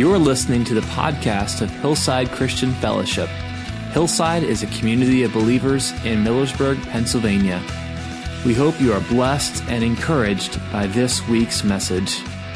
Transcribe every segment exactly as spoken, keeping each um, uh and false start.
You are listening to the podcast of Hillside Christian Fellowship. Hillside is a community of believers in Millersburg, Pennsylvania. We hope you are blessed and encouraged by this week's message.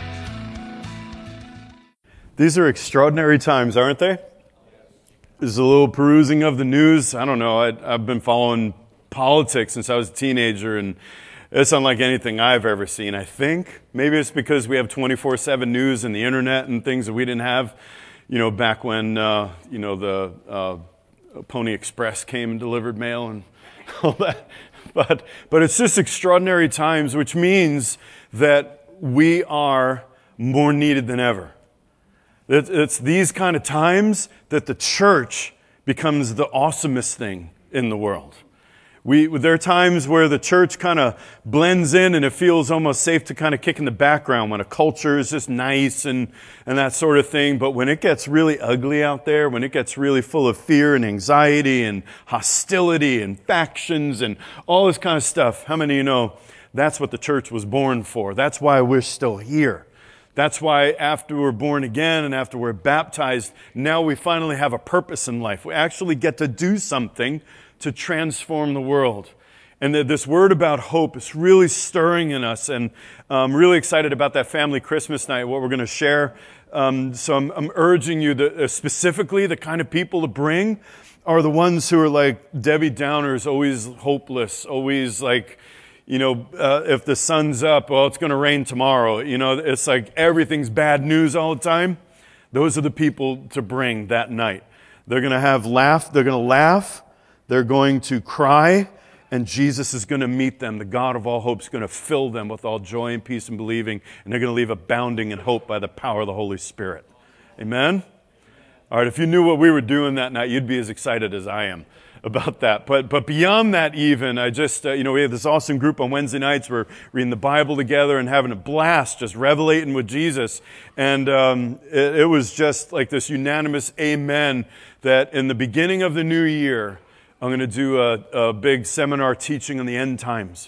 These are extraordinary times, aren't they? There's a little perusing of the news. I don't know. I, I've been following politics since I was a teenager, and it's unlike anything I've ever seen, I think. Maybe it's because we have twenty-four seven news and the internet and things that we didn't have, you know, back when, uh, you know, the uh, Pony Express came and delivered mail and all that. But, but it's just extraordinary times, which means that we are more needed than ever. It's, it's these kind of times that the church becomes the awesomest thing in the world. We, there are times where the church kind of blends in and it feels almost safe to kind of kick in the background when a culture is just nice and, and that sort of thing. But when it gets really ugly out there, when it gets really full of fear and anxiety and hostility and factions and all this kind of stuff, how many of you know that's what the church was born for? That's why we're still here. That's why after we're born again and after we're baptized, now we finally have a purpose in life. We actually get to do something to transform the world. And this word about hope is really stirring in us, and I'm really excited about that family Christmas night, what we're going to share. Um, so I'm, I'm urging you that uh, specifically the kind of people to bring are the ones who are like Debbie Downers, always hopeless, always like, you know, uh, if the sun's up, well, it's going to rain tomorrow. You know, it's like everything's bad news all the time. Those are the people to bring that night. They're going to have laugh. They're going to laugh. They're going to cry, and Jesus is going to meet them. The God of all hope is going to fill them with all joy and peace and believing, and they're going to leave abounding in hope by the power of the Holy Spirit. Amen? All right, if you knew what we were doing that night, you'd be as excited as I am about that. But but beyond that even, I just, uh, you know, we have this awesome group on Wednesday nights. We're reading the Bible together and having a blast, just revelating with Jesus. And um, it, it was just like this unanimous amen that in the beginning of the new year, I'm going to do a, a big seminar teaching on the end times.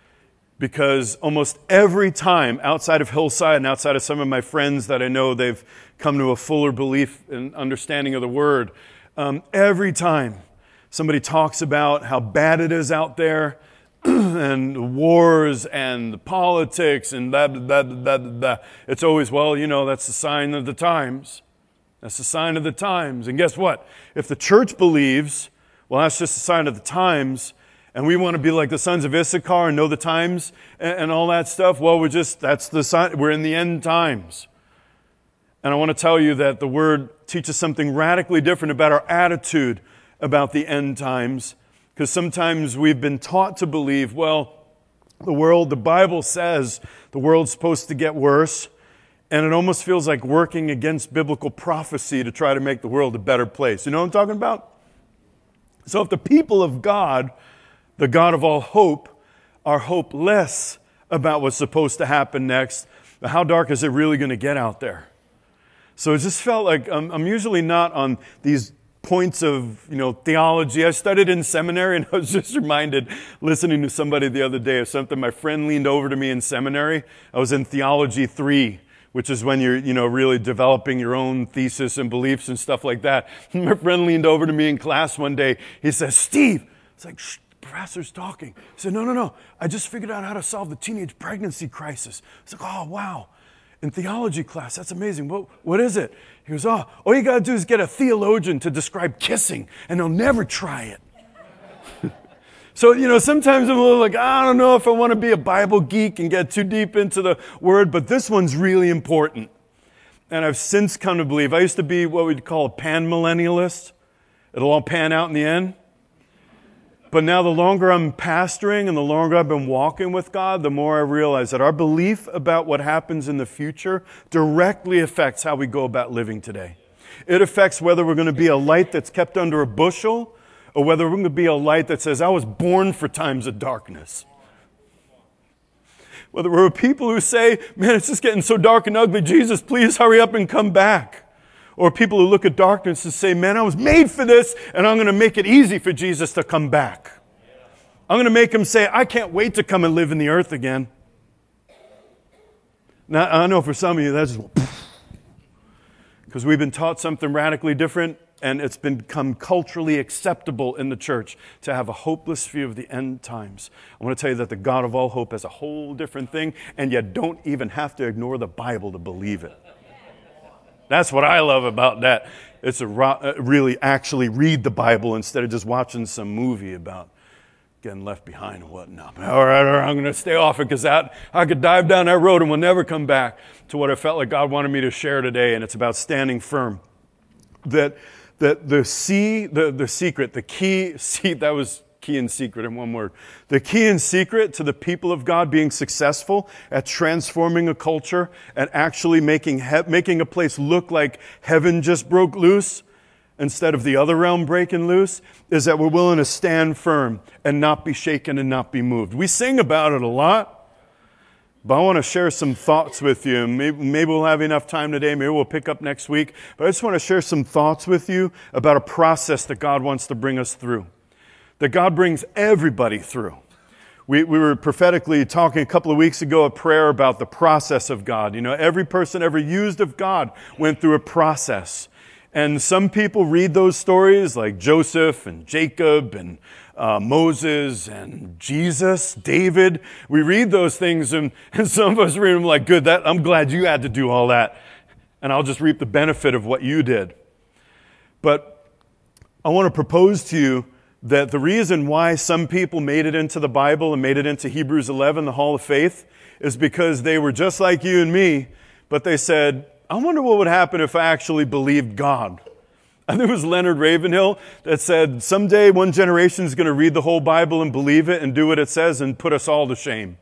Because almost every time outside of Hillside and outside of some of my friends that I know they've come to a fuller belief and understanding of the Word, um, every time somebody talks about how bad it is out there and the wars and the politics and blah, blah, blah, blah, blah, blah, it's always, well, you know, that's the sign of the times. That's the sign of the times. And guess what? If the church believes, well, that's just a sign of the times, and we want to be like the sons of Issachar and know the times and, and all that stuff, well, we're just, that's the sign, we're in the end times. And I want to tell you that the Word teaches something radically different about our attitude about the end times, because sometimes we've been taught to believe, well, the world, the Bible says the world's supposed to get worse, and it almost feels like working against biblical prophecy to try to make the world a better place. You know what I'm talking about? So if the people of God, the God of all hope, are hopeless about what's supposed to happen next, how dark is it really going to get out there? So it just felt like um, I'm usually not on these points of, you know, theology. I studied in seminary, and I was just reminded, listening to somebody the other day, of something my friend leaned over to me in seminary. I was in theology three, which is when you're, you know, really developing your own thesis and beliefs and stuff like that. My friend leaned over to me in class one day. He says, "Steve," it's like, shh, the professor's talking. He said, no, no, no, I just figured out how to solve the teenage pregnancy crisis. It's like, oh, wow. In theology class, that's amazing. What, what is it? He goes, oh, all you got to do is get a theologian to describe kissing, and they'll never try it. So, you know, sometimes I'm a little like, I don't know if I want to be a Bible geek and get too deep into the Word, but this one's really important. And I've since come to believe, I used to be what we'd call a pan-millennialist. It'll all pan out in the end. But now the longer I'm pastoring and the longer I've been walking with God, the more I realize that our belief about what happens in the future directly affects how we go about living today. It affects whether we're going to be a light that's kept under a bushel, or whether we're going to be a light that says, I was born for times of darkness. Whether we're people who say, man, it's just getting so dark and ugly, Jesus, please hurry up and come back. Or people who look at darkness and say, man, I was made for this, and I'm going to make it easy for Jesus to come back. I'm going to make him say, I can't wait to come and live in the earth again. Now, I know for some of you, that's just, because we've been taught something radically different, and it's become culturally acceptable in the church to have a hopeless view of the end times. I want to tell you that the God of all hope is a whole different thing, and you don't even have to ignore the Bible to believe it. That's what I love about that. It's a ro- really actually read the Bible instead of just watching some movie about getting left behind and whatnot. All right, all right, I'm going to stay off it because that I could dive down that road and we'll never come back to what I felt like God wanted me to share today, and it's about standing firm. That that the C, the, the secret, the key, see, that was key and secret in one word. The key and secret to the people of God being successful at transforming a culture and actually making he- making a place look like heaven just broke loose instead of the other realm breaking loose is that we're willing to stand firm and not be shaken and not be moved. We sing about it a lot. But I want to share some thoughts with you. Maybe, maybe we'll have enough time today. Maybe we'll pick up next week. But I just want to share some thoughts with you about a process that God wants to bring us through. That God brings everybody through. We, we were prophetically talking a couple of weeks ago, a prayer about the process of God. You know, every person ever used of God went through a process. And some people read those stories like Joseph and Jacob and Uh, Moses and Jesus, David. We read those things and, and some of us read them like, good, that, I'm glad you had to do all that. And I'll just reap the benefit of what you did. But I want to propose to you that the reason why some people made it into the Bible and made it into Hebrews eleven, the Hall of Faith, is because they were just like you and me, but they said, I wonder what would happen if I actually believed God. I think it was Leonard Ravenhill that said, someday one generation is going to read the whole Bible and believe it and do what it says and put us all to shame.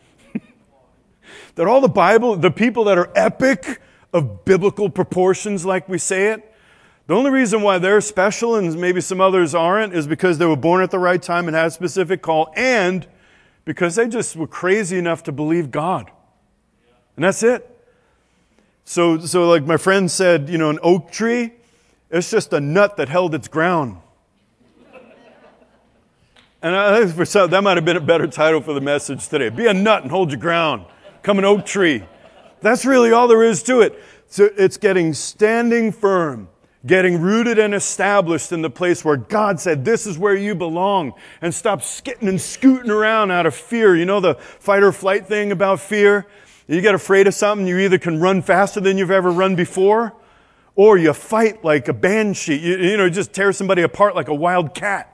That all the Bible, the people that are epic of biblical proportions like we say it, the only reason why they're special and maybe some others aren't is because they were born at the right time and had a specific call, and because they just were crazy enough to believe God. And that's it. So, so like my friend said, you know, an oak tree, it's just a nut that held its ground. And I think for some, that might have been a better title for the message today. Be a nut and hold your ground. Come an oak tree. That's really all there is to it. So it's getting standing firm, getting rooted and established in the place where God said, this is where you belong. And stop skitting and scooting around out of fear. You know the fight or flight thing about fear? You get afraid of something, you either can run faster than you've ever run before, or you fight like a banshee. You, you know, just tear somebody apart like a wild cat.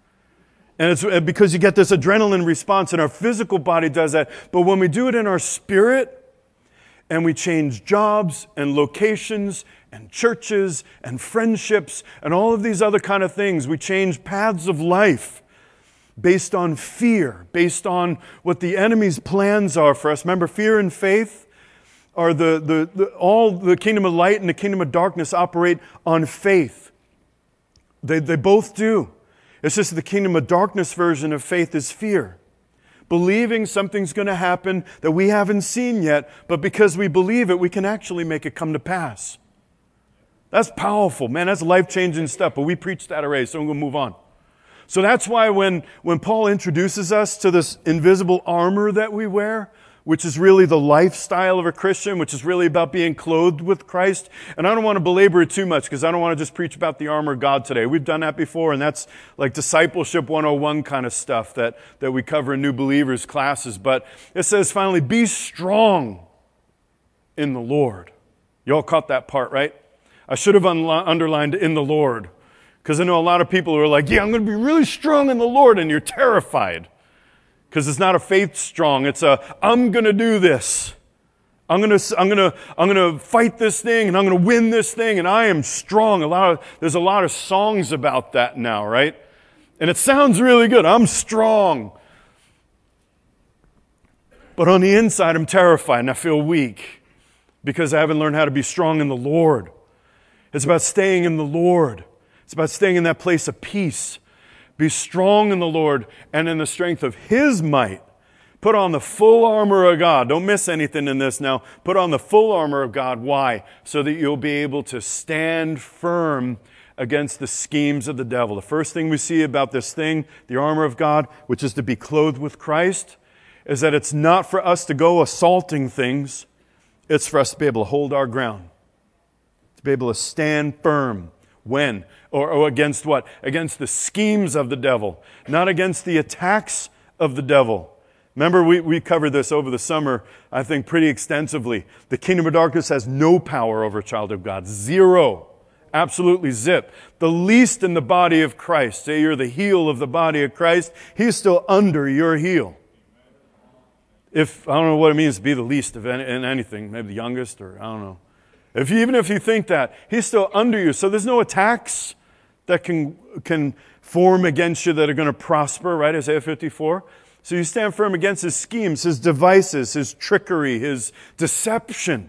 And it's because you get this adrenaline response, and our physical body does that. But when we do it in our spirit, and we change jobs and locations and churches and friendships and all of these other kind of things, we change paths of life based on fear, based on what the enemy's plans are for us. Remember, fear and faith are the, the, the all the kingdom of light and the kingdom of darkness operate on faith. They, they both do. It's just the kingdom of darkness version of faith is fear. Believing something's going to happen that we haven't seen yet, but because we believe it, we can actually make it come to pass. That's powerful, man. That's life-changing stuff, but we preached that already, so I'm going to move on. So that's why when, when Paul introduces us to this invisible armor that we wear, which is really the lifestyle of a Christian, which is really about being clothed with Christ. And I don't want to belabor it too much because I don't want to just preach about the armor of God today. We've done that before, and that's like discipleship one oh one kind of stuff that, that we cover in new believers classes. But it says finally, be strong in the Lord. You all caught that part, right? I should have un- underlined in the Lord, because I know a lot of people who are like, yeah, I'm going to be really strong in the Lord, and you're terrified. Because it's not a faith strong. It's a, I'm going to do this. I'm going to, I'm going to, I'm going to fight this thing, and I'm going to win this thing, and I am strong. A lot of, there's a lot of songs about that now, right? And it sounds really good. I'm strong. But on the inside, I'm terrified, and I feel weak because I haven't learned how to be strong in the Lord. It's about staying in the Lord. It's about staying in that place of peace. Be strong in the Lord and in the strength of His might. Put on the full armor of God. Don't miss anything in this now. Put on the full armor of God. Why? So that you'll be able to stand firm against the schemes of the devil. The first thing we see about this thing, the armor of God, which is to be clothed with Christ, is that it's not for us to go assaulting things. It's for us to be able to hold our ground. To be able to stand firm. When? Or, or against what? Against the schemes of the devil. Not against the attacks of the devil. Remember, we, we covered this over the summer, I think, pretty extensively. The kingdom of darkness has no power over a child of God. Zero. Absolutely zip. The least in the body of Christ. Say you're the heel of the body of Christ. He's still under your heel. If, I don't know what it means to be the least of any, in anything. Maybe the youngest, or I don't know. If you, even if you think that, he's still under you. So there's no attacks that can, can form against you that are going to prosper, right? Isaiah fifty-four. So you stand firm against his schemes, his devices, his trickery, his deception.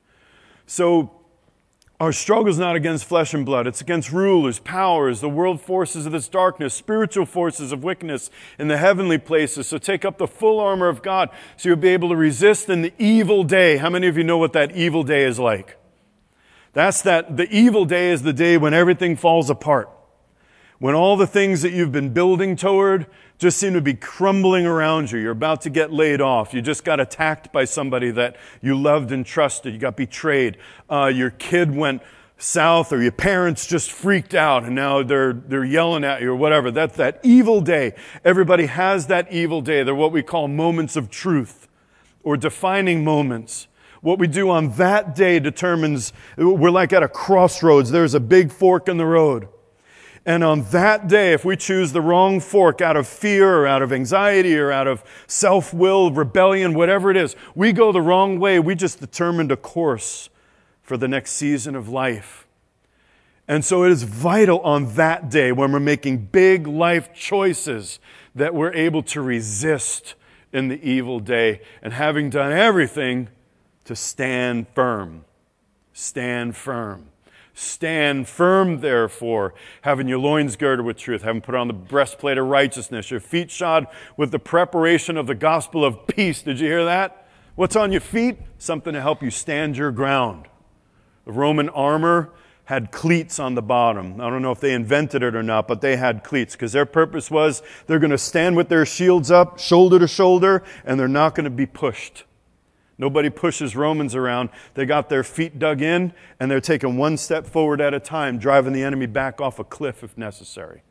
So our struggle is not against flesh and blood. It's against rulers, powers, the world forces of this darkness, spiritual forces of wickedness in the heavenly places. So take up the full armor of God so you'll be able to resist in the evil day. How many of you know what that evil day is like? That's that, the evil day is the day when everything falls apart. When all the things that you've been building toward just seem to be crumbling around you. You're about to get laid off. You just got attacked by somebody that you loved and trusted. You got betrayed. Uh, your kid went south, or your parents just freaked out and now they're they're yelling at you or whatever. That's that evil day. Everybody has that evil day. They're what we call moments of truth or defining moments. What we do on that day determines, we're like at a crossroads. There's a big fork in the road. And on that day, if we choose the wrong fork out of fear or out of anxiety or out of self-will, rebellion, whatever it is, we go the wrong way. We just determined a course for the next season of life. And so it is vital on that day when we're making big life choices that we're able to resist in the evil day, and having done everything, to stand firm. Stand firm. Stand firm, therefore, having your loins girded with truth, having put on the breastplate of righteousness, your feet shod with the preparation of the gospel of peace. Did you hear that? What's on your feet? Something to help you stand your ground. The Roman armor had cleats on the bottom. I don't know if they invented it or not, but they had cleats because their purpose was they're going to stand with their shields up, shoulder to shoulder, and they're not going to be pushed. Nobody pushes Romans around. They got their feet dug in, and they're taking one step forward at a time, driving the enemy back off a cliff if necessary.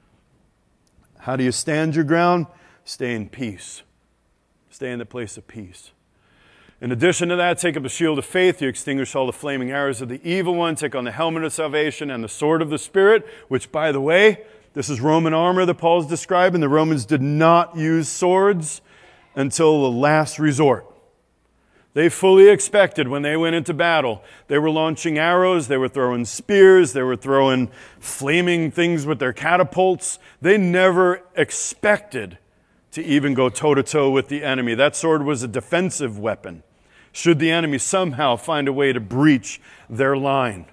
How do you stand your ground? Stay in peace. Stay in the place of peace. In addition to that, take up the shield of faith. You extinguish all the flaming arrows of the evil one. Take on the helmet of salvation and the sword of the Spirit, which, by the way, this is Roman armor that Paul's describing. The Romans did not use swords until the last resort. They fully expected when they went into battle, they were launching arrows, they were throwing spears, they were throwing flaming things with their catapults. They never expected to even go toe-to-toe with the enemy. That sword was a defensive weapon, should the enemy somehow find a way to breach their line.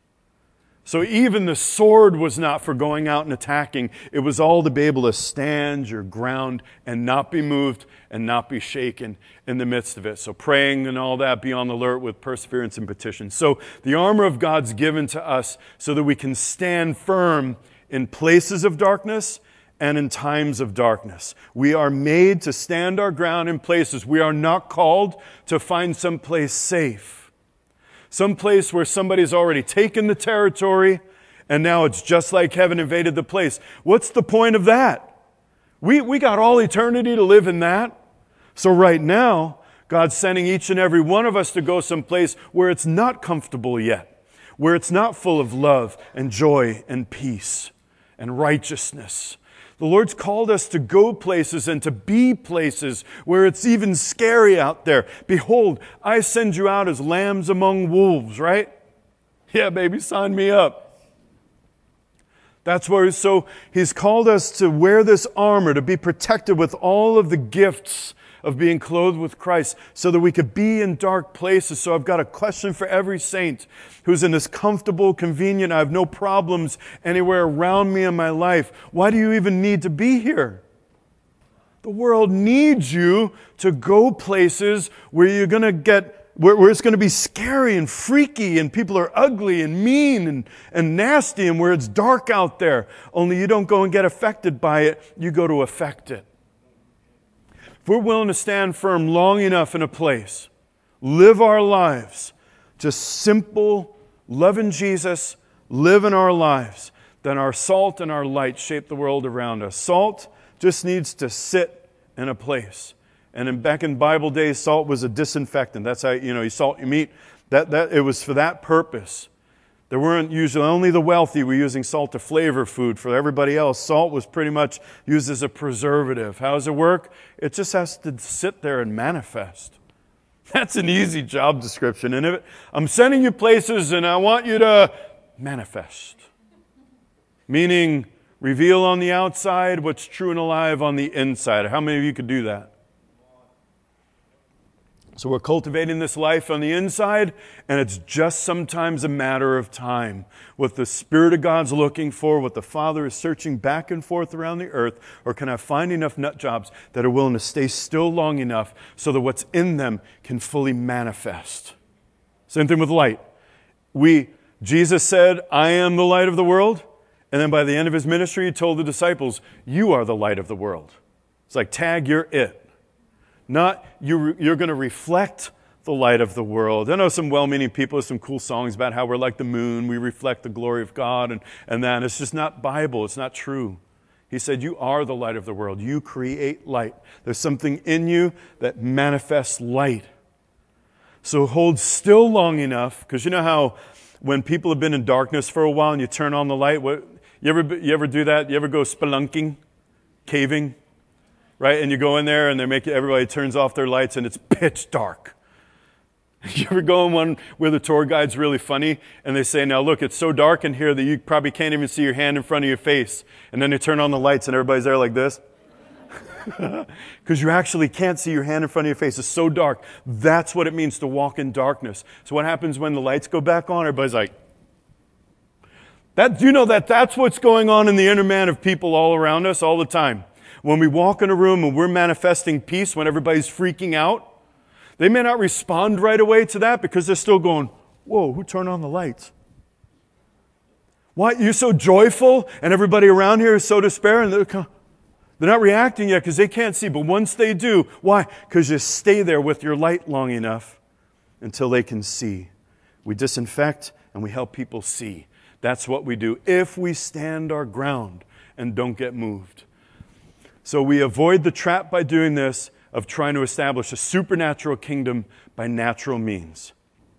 So even the sword was not for going out and attacking. It was all to be able to stand your ground and not be moved and not be shaken in the midst of it. So praying and all that, be on the alert with perseverance and petition. So the armor of God's given to us so that we can stand firm in places of darkness and in times of darkness. We are made to stand our ground in places. We are not called to find some place safe. Some place where somebody's already taken the territory and now it's just like heaven invaded the place. What's the point of that? We, we got all eternity to live in that. So right now, God's sending each and every one of us to go someplace where it's not comfortable yet, where it's not full of love and joy and peace and righteousness. The Lord's called us to go places and to be places where it's even scary out there. Behold, I send you out as lambs among wolves, right? Yeah, baby, sign me up. That's where, so He's called us to wear this armor, to be protected with all of the gifts of being clothed with Christ so that we could be in dark places. So I've got a question for every saint who's in this comfortable, convenient, I have no problems anywhere around me in my life. Why do you even need to be here? The world needs you to go places where you're going to get, where, where it's going to be scary and freaky and people are ugly and mean and, and nasty and where it's dark out there. Only you don't go and get affected by it, you go to affect it. If we're willing to stand firm long enough in a place, live our lives just simple, loving Jesus, living our lives, then our salt and our light shape the world around us. Salt just needs to sit in a place. And in, back in Bible days, salt was a disinfectant. That's how, you know, you salt your meat. That, that, it was for that purpose. There weren't usually, only the wealthy were using salt to flavor food. For everybody else, salt was pretty much used as a preservative. How does it work? It just has to sit there and manifest. That's an easy job description. And if I'm sending you places and I want you to manifest. Meaning, reveal on the outside what's true and alive on the inside. How many of you could do that? So we're cultivating this life on the inside, and it's just sometimes a matter of time. What the Spirit of God's looking for, what the Father is searching back and forth around the earth, or can I find enough nut jobs that are willing to stay still long enough so that what's in them can fully manifest? Same thing with light. We, Jesus said, I am the light of the world. And then by the end of his ministry, he told the disciples, you are the light of the world. It's like, tag, you're it. Not you, you're going to reflect the light of the world. I know some well-meaning people have some cool songs about how we're like the moon. We reflect the glory of God and, and that. It's just not Bible. It's not true. He said, you are the light of the world. You create light. There's something in you that manifests light. So hold still long enough, because you know how when people have been in darkness for a while and you turn on the light, what, you ever, you ever do that? You ever go spelunking, caving? Right? And you go in there and they make everybody turns off their lights and it's pitch dark. You ever go in one where the tour guide's really funny and they say, now look, it's so dark in here that you probably can't even see your hand in front of your face. And then they turn on the lights and everybody's there like this. Because you actually can't see your hand in front of your face. It's so dark. That's what it means to walk in darkness. So what happens when the lights go back on? Everybody's like, that, you know that that's what's going on in the inner man of people all around us all the time. When we walk in a room and we're manifesting peace when everybody's freaking out, they may not respond right away to that because they're still going, whoa, who turned on the lights? Why? You're so joyful and everybody around here is so despair and they're, they're not reacting yet because they can't see. But once they do, why? Because you stay there with your light long enough until they can see. We disinfect and we help people see. That's what we do if we stand our ground and don't get moved. So we avoid the trap by doing this of trying to establish a supernatural kingdom by natural means.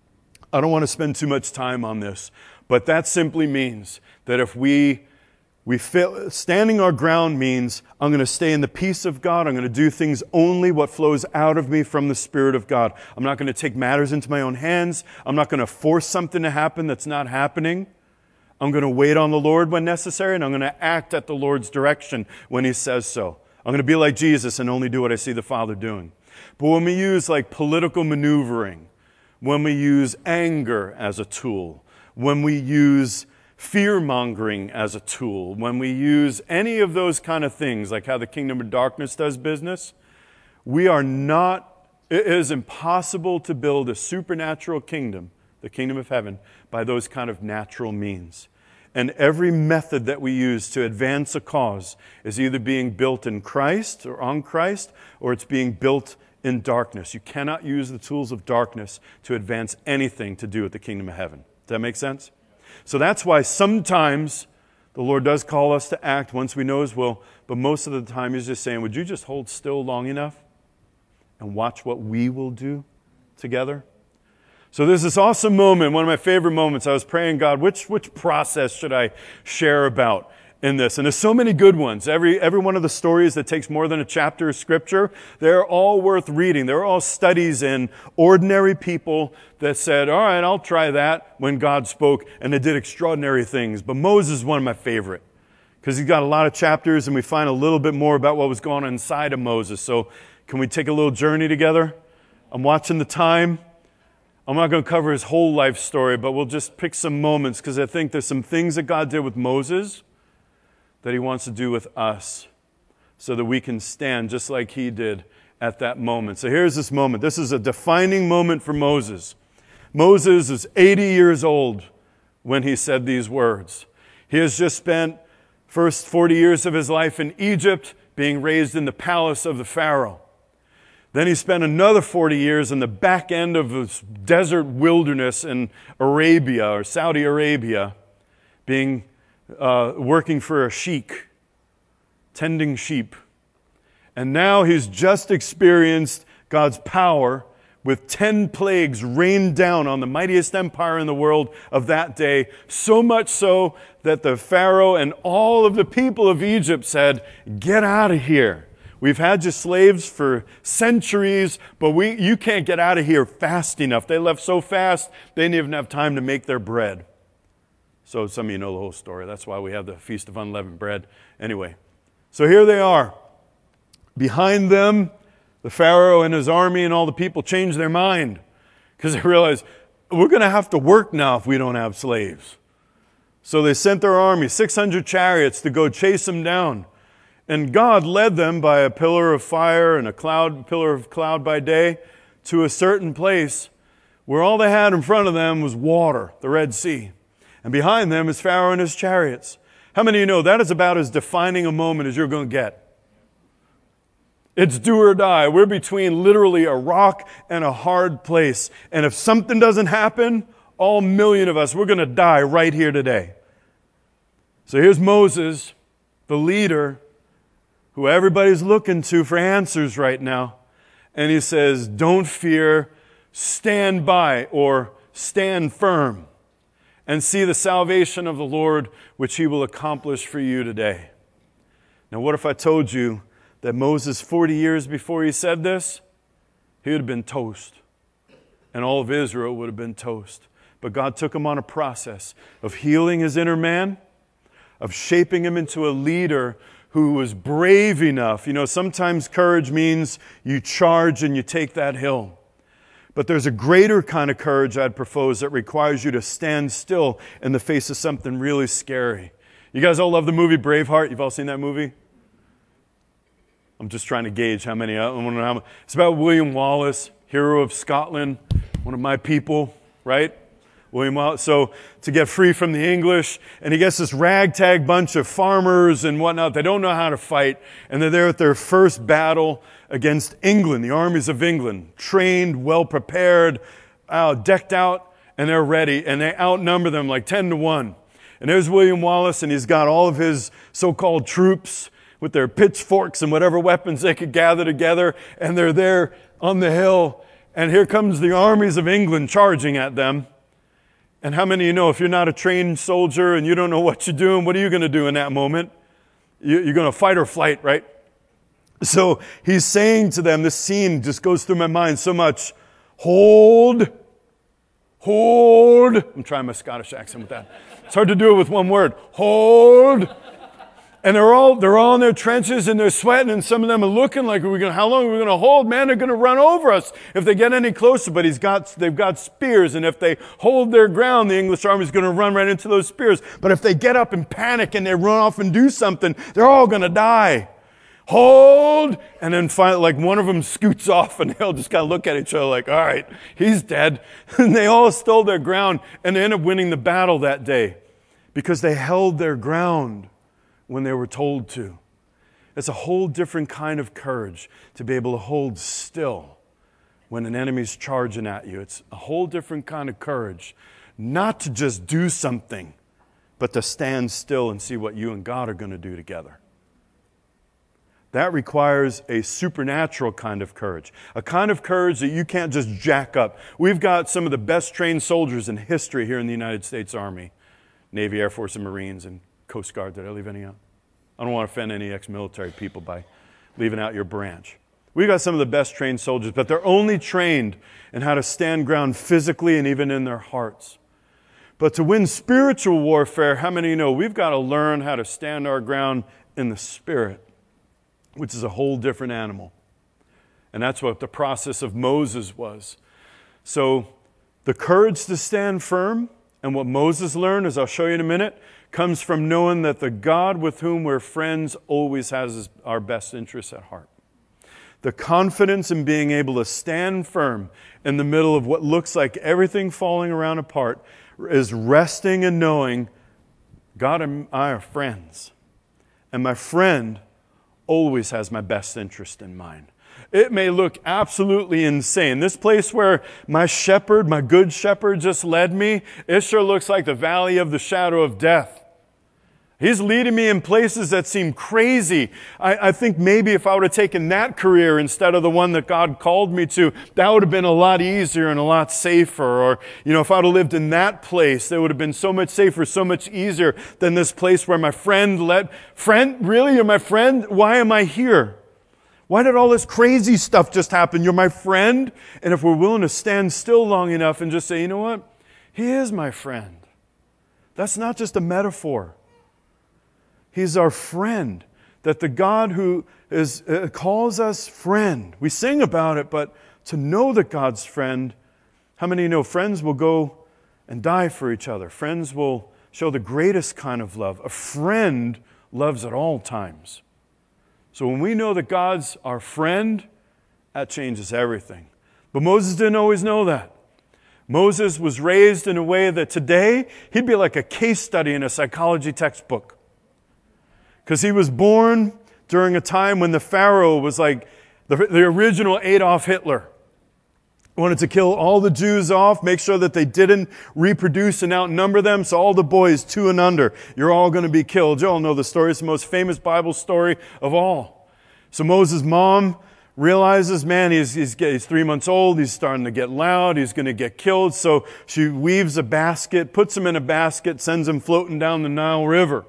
I don't want to spend too much time on this, but that simply means that if we we fail, standing our ground means I'm going to stay in the peace of God. I'm going to do things only what flows out of me from the Spirit of God. I'm not going to take matters into my own hands. I'm not going to force something to happen that's not happening. I'm going to wait on the Lord when necessary, and I'm going to act at the Lord's direction when He says so. I'm going to be like Jesus and only do what I see the Father doing. But when we use like political maneuvering, when we use anger as a tool, when we use fear-mongering as a tool, when we use any of those kind of things, like how the kingdom of darkness does business, we are not, it is impossible to build a supernatural kingdom, the kingdom of heaven, by those kind of natural means. And every method that we use to advance a cause is either being built in Christ or on Christ, or it's being built in darkness. You cannot use the tools of darkness to advance anything to do with the kingdom of heaven. Does that make sense? So that's why sometimes the Lord does call us to act once we know His will, but most of the time He's just saying, would you just hold still long enough and watch what we will do together? So there's this awesome moment, one of my favorite moments. I was praying, God, which which process should I share about in this? And there's so many good ones. Every every one of the stories that takes more than a chapter of Scripture, they're all worth reading. They're all studies in ordinary people that said, all right, I'll try that when God spoke, and they did extraordinary things. But Moses is one of my favorite because he's got a lot of chapters, and we find a little bit more about what was going on inside of Moses. So can we take a little journey together? I'm watching the time. I'm not going to cover his whole life story, but we'll just pick some moments because I think there's some things that God did with Moses that He wants to do with us so that we can stand just like He did at that moment. So here's this moment. This is a defining moment for Moses. Moses is eighty years old when he said these words. He has just spent first forty years of his life in Egypt being raised in the palace of the Pharaoh. Then he spent another forty years in the back end of this desert wilderness in Arabia or Saudi Arabia, being uh, working for a sheik, tending sheep. And now he's just experienced God's power with ten plagues rained down on the mightiest empire in the world of that day, so much so that the Pharaoh and all of the people of Egypt said, "Get out of here. We've had you slaves for centuries, but we you can't get out of here fast enough." They left so fast, they didn't even have time to make their bread. So some of you know the whole story. That's why we have the Feast of Unleavened Bread. Anyway, so here they are. Behind them, the Pharaoh and his army and all the people changed their mind because they realized, we're going to have to work now if we don't have slaves. So they sent their army, six hundred chariots, to go chase them down. And God led them by a pillar of fire and a cloud, pillar of cloud by day, to a certain place where all they had in front of them was water, the Red Sea. And behind them is Pharaoh and his chariots. How many of you know that is about as defining a moment as you're going to get? It's do or die. We're between literally a rock and a hard place. And if something doesn't happen, all million of us, we're going to die right here today. So here's Moses, the leader, who everybody's looking to for answers right now. And he says, don't fear, stand by, or stand firm, and see the salvation of the Lord, which he will accomplish for you today. Now, what if I told you that Moses, forty years before he said this, he would have been toast, and all of Israel would have been toast. But God took him on a process of healing his inner man, of shaping him into a leader who was brave enough. You know, sometimes courage means you charge and you take that hill. But there's a greater kind of courage I'd propose that requires you to stand still in the face of something really scary. You guys all love the movie Braveheart? You've all seen that movie? I'm just trying to gauge how many. I don't know how many. It's about William Wallace, hero of Scotland, one of my people, right? William Wallace. So to get free from the English, and he gets this ragtag bunch of farmers and whatnot. They don't know how to fight, and they're there at their first battle against England, the armies of England, trained, well prepared, uh, decked out, and they're ready, and they outnumber them like ten to one. And there's William Wallace, and he's got all of his so-called troops with their pitchforks and whatever weapons they could gather together, and they're there on the hill, and here comes the armies of England charging at them. And how many of you know if you're not a trained soldier and you don't know what you're doing, what are you going to do in that moment? You're going to fight or flight, right? So he's saying to them, this scene just goes through my mind so much, hold, hold. I'm trying my Scottish accent with that. It's hard to do it with one word. Hold. And they're all they're all in their trenches and they're sweating, and some of them are looking like, are we gonna, how long are we going to hold? Man, they're going to run over us if they get any closer. But he's got they've got spears, and if they hold their ground, the English army is going to run right into those spears. But if they get up and panic and they run off and do something, they're all going to die. Hold! And then finally, like one of them scoots off, and they all just kind of look at each other like, all right, he's dead. And they all stole their ground, and they end up winning the battle that day because they held their ground when they were told to. It's a whole different kind of courage to be able to hold still when an enemy's charging at you. It's a whole different kind of courage, not to just do something, but to stand still and see what you and God are going to do together. That requires a supernatural kind of courage, a kind of courage that you can't just jack up. We've got some of the best trained soldiers in history here in the United States Army, Navy, Air Force, and Marines, and Coast Guard. Did I leave any out? I don't want to offend any ex-military people by leaving out your branch. We've got some of the best trained soldiers, but they're only trained in how to stand ground physically and even in their hearts. But to win spiritual warfare, how many of you know we've got to learn how to stand our ground in the Spirit, which is a whole different animal. And that's what the process of Moses was. So the courage to stand firm, and what Moses learned, as I'll show you in a minute, comes from knowing that the God with whom we're friends always has our best interests at heart. The confidence in being able to stand firm in the middle of what looks like everything falling around apart is resting and knowing God and I are friends. And my friend always has my best interest in mind. It may look absolutely insane. This place where my shepherd, my good shepherd just led me, it sure looks like the valley of the shadow of death. He's leading me in places that seem crazy. I, I think maybe if I would have taken that career instead of the one that God called me to, that would have been a lot easier and a lot safer. Or, you know, if I would have lived in that place, it would have been so much safer, so much easier than this place where my friend let, friend, really? You're my friend? Why am I here? Why did all this crazy stuff just happen? You're my friend? And if we're willing to stand still long enough and just say, you know what? He is my friend. That's not just a metaphor. He's our friend, that the God who is uh, calls us friend. We sing about it, but to know that God's friend, how many know friends will go and die for each other? Friends will show the greatest kind of love. A friend loves at all times. So when we know that God's our friend, that changes everything. But Moses didn't always know that. Moses was raised in a way that today, he'd be like a case study in a psychology textbook. Because he was born during a time when the Pharaoh was like the, the original Adolf Hitler. He wanted to kill all the Jews off, make sure that they didn't reproduce and outnumber them. So all the boys two and under, you're all going to be killed. You all know the story. It's the most famous Bible story of all. So Moses' mom realizes, man, he's, he's, he's three months old. He's starting to get loud. He's going to get killed. So she weaves a basket, puts him in a basket, sends him floating down the Nile River.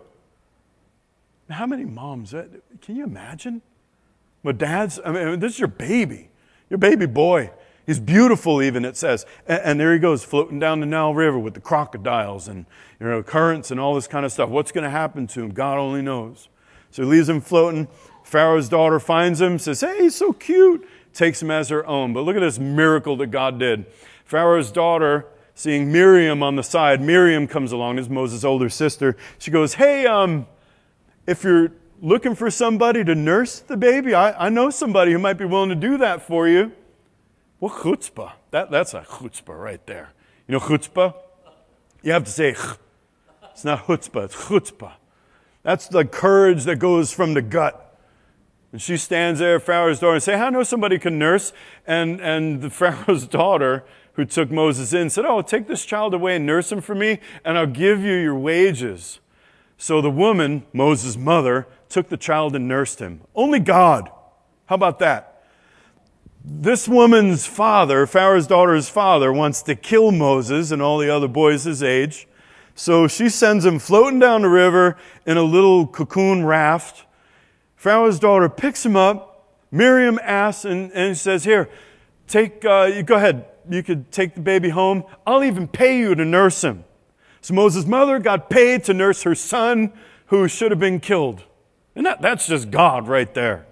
How many moms, can you imagine? But dads, I mean, this is your baby, your baby boy. He's beautiful even, it says. And, and there he goes, floating down the Nile River with the crocodiles and, you know, currents and all this kind of stuff. What's going to happen to him? God only knows. So he leaves him floating. Pharaoh's daughter finds him, says, hey, he's so cute. Takes him as her own. But look at this miracle that God did. Pharaoh's daughter, seeing Miriam on the side, Miriam comes along, this is Moses' older sister. She goes, hey, um, if you're looking for somebody to nurse the baby, I, I know somebody who might be willing to do that for you. Well, chutzpah. That, that's a chutzpah right there. You know chutzpah? You have to say ch. It's not chutzpah, it's chutzpah. That's the courage that goes from the gut. And she stands there at Pharaoh's door and says, hey, I know somebody can nurse. And, and the Pharaoh's daughter, who took Moses in, said, oh, take this child away and nurse him for me, and I'll give you your wages. So the woman, Moses' mother, took the child and nursed him. Only God. How about that? This woman's father, Pharaoh's daughter's father, wants to kill Moses and all the other boys his age. So she sends him floating down the river in a little cocoon raft. Pharaoh's daughter picks him up. Miriam asks and, and says, here, take, uh, you go ahead. You could take the baby home. I'll even pay you to nurse him. So Moses' mother got paid to nurse her son who should have been killed. And that, that's just God right there.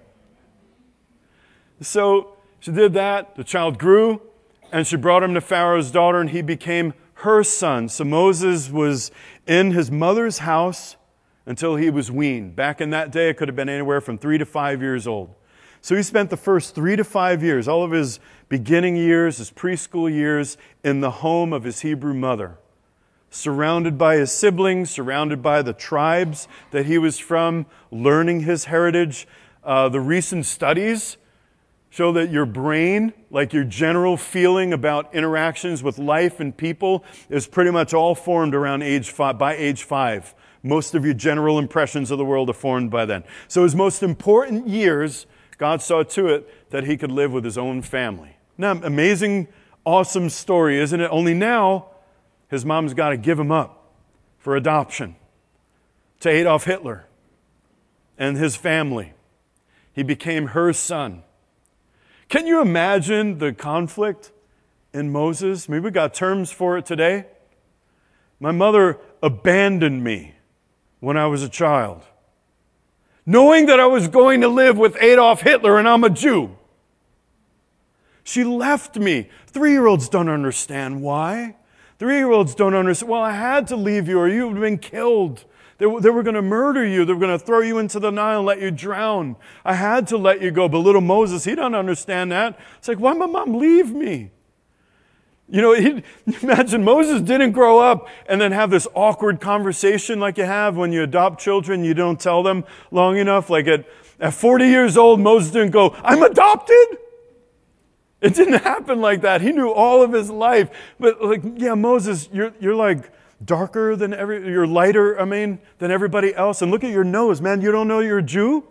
So she did that. The child grew, and she brought him to Pharaoh's daughter, and he became her son. So Moses was in his mother's house until he was weaned. Back in that day, it could have been anywhere from three to five years old. So he spent the first three to five years, all of his beginning years, his preschool years, in the home of his Hebrew mother. Surrounded by his siblings, surrounded by the tribes that he was from, learning his heritage. Uh, the recent studies show that your brain, like your general feeling about interactions with life and people, is pretty much all formed around age five, by age five. Most of your general impressions of the world are formed by then. So his most important years, God saw to it that he could live with his own family. Now, amazing, awesome story, isn't it? Only now, his mom's got to give him up for adoption to Adolf Hitler and his family. He became her son. Can you imagine the conflict in Moses? I mean, we got terms for it today. My mother abandoned me when I was a child, knowing that I was going to live with Adolf Hitler and I'm a Jew. She left me. Three-year-olds don't understand why. Three-year-olds don't understand. Well, I had to leave you or you would have been killed. They, they were going to murder you. They were going to throw you into the Nile and let you drown. I had to let you go. But little Moses, he don't understand that. It's like, why did my mom leave me? You know, he, imagine Moses didn't grow up and then have this awkward conversation like you have when you adopt children. You don't tell them long enough. Like at, at forty years old, Moses didn't go, I'm adopted. It didn't happen like that. He knew all of his life. But like, yeah, Moses, you're you're like darker than every, you're lighter, I mean, than everybody else. And look at your nose, man. You don't know you're a Jew?